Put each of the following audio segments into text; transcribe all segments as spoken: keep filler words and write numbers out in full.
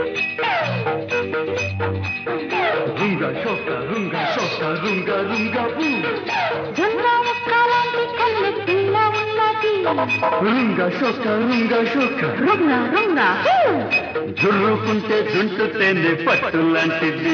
రుంగ షోక రుంగ షోక రుంగ రుంగ బూ జొన్న ముక్కలాంటి కన్నె పిల్ల ఉన్నది రుంగ షోక రుంగ షోక రుంగ రుంగ జుర్రుకుంటే జుంటుతేనే పట్టు లాంటిది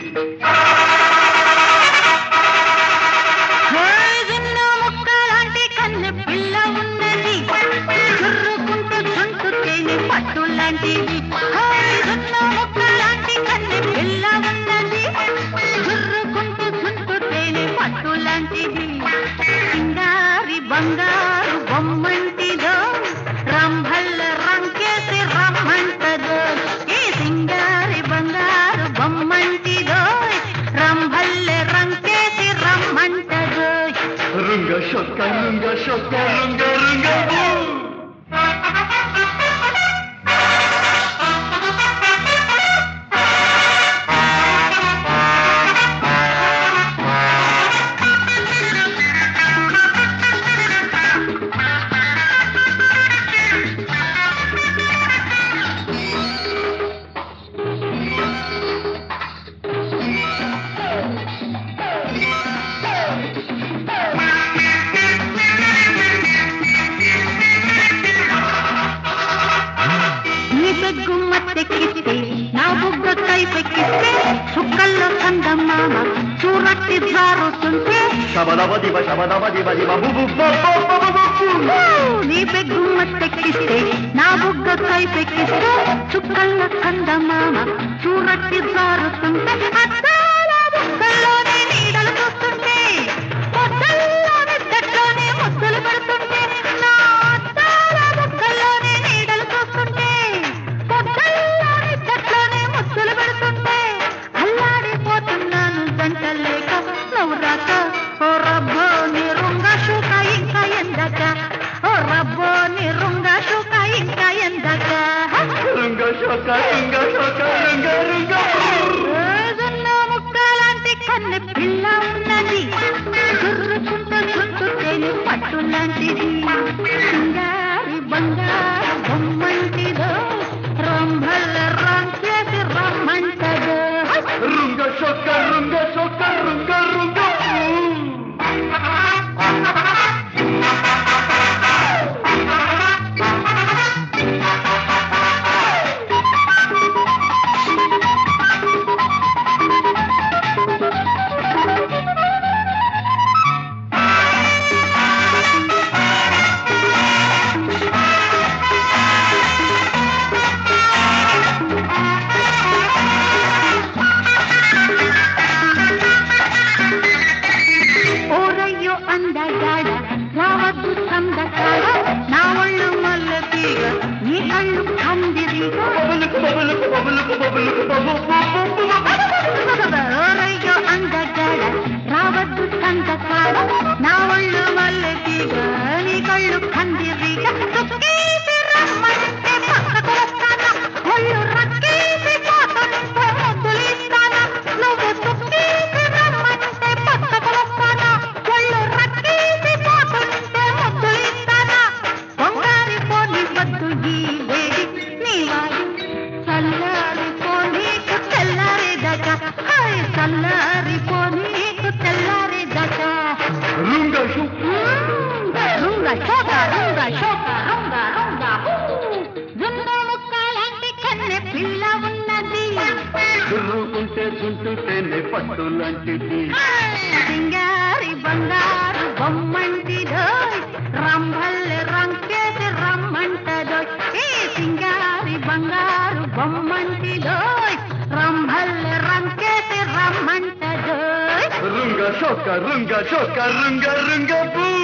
జొన్న ముక్కలాంటి కన్నె పిల్ల ఉన్నది జుర్రుకుంటే జుంటుతేనే పట్టు లాంటిది జొన్న ముక్కలాంటి కన్నె పిల్ల ఉన్నది జుర్రుకుంటే జుంటుతేనే పట్టు లాంటిది సింగారి బంగారు బొమ్మంటిదో రంభల్ల రంకేసి రమ్మంటదో ఈ సింగారి బంగారు బొమ్మంటిదో రంభల్ల రంకేసి రమ్మంటదో రుంగ షోక రుంగ షోక రుంగ రుంగ బూ గుమ్మత్తెక్కిస్తే నా బుగ్గ కైపెక్కిస్తే చుక్కల్లో చందమామ చూరట్టి జారుతుంటే శబదవ దివ శబదవ దివ దివ నీ గుమ్మత్తెక్కిస్తే నా బుగ్గ కైపెక్కిస్తే చుక్కల్లో చందమామ చూరట్టి జారుతుంటే అద్దాల బుగ్గల్లోనే నీడలు చూస్తుంటే పొద్దల్లోని చెట్లోనే ముద్దులు పెడుతుంటే నా అద్దాల బుగ్గల్లోనే నీడలు చూస్తుంటే పొద్దల్లోని చెట్లోనే ముద్దులు పెడుతుంటే అల్లాడిపోతున్నాను జంటలేక నువ్వు రాక ఓ రబ్బో నీ రుంగ షూక ఇంకా ఎందక ఓ రబ్బో నీ రుంగ షూక ఇంకా ఎందక రుంగ షోక రుంగ షోక రుంగ రుంగ జొన్న ముక్కలాంటి కన్నె పిల్ల ఉన్నది జుర్రుకుంటూ జుంటుతేనే పట్టు లాంటిది సింగారి బంగారు బొమ్మంటిదో రంభల్ల రంకేసి రమ్మంటదో రుంగ షోక రుంగ షోక రుంగ రుంగ ఓరయ్యో అందగాడ రావద్దు సందకాడ నా ఒళ్ళు మల్లెతీగ నీ కళ్ళు కందిరిగా బబులుకు బబులుకు బబులుకు బబులుకు బబు ఓరయ్యో అందగాడ రావద్దు సందకాడ నా ఒళ్ళు మల్లెతీగ నీ కళ్ళు కందిరిగా చుక్కేసి రమ్మంటే పక్కకు వస్తానా ఒళ్ళు రక్కేసి పోతుంటే ముద్దులిస్తానా నువ్వు చుక్కేసి రమ్మంటే పక్కకు వస్తానా ఒళ్ళు రక్కేసి పోతుంటే ముద్దులిస్తానా పొంగారి పోని వద్దు ఈ వేడి నీ వాడు చల్లారి పోనీకు తెల్లారేదక హాయ్ చల్లారి పోనీకు తెల్లారేదక రుంగ షోక రుంగ షోక రుంగ షోక రుంగ రుంగ జొన్న ముక్కలాంటి కన్నె పిల్ల ఉన్నది జుర్రుకుంటే జుంటుతేనే పట్టు లాంటిది సింగారి బంగారు బొమ్మంటిదో రంభల్ల రంకేసి రమ్మంటదో ఈ సింగారి బంగారు బొమ్మంటిదో రంభల్ల రంకేసి రమ్మంటదో రుంగ షోక రుంగ షోక రుంగ రుంగ బూ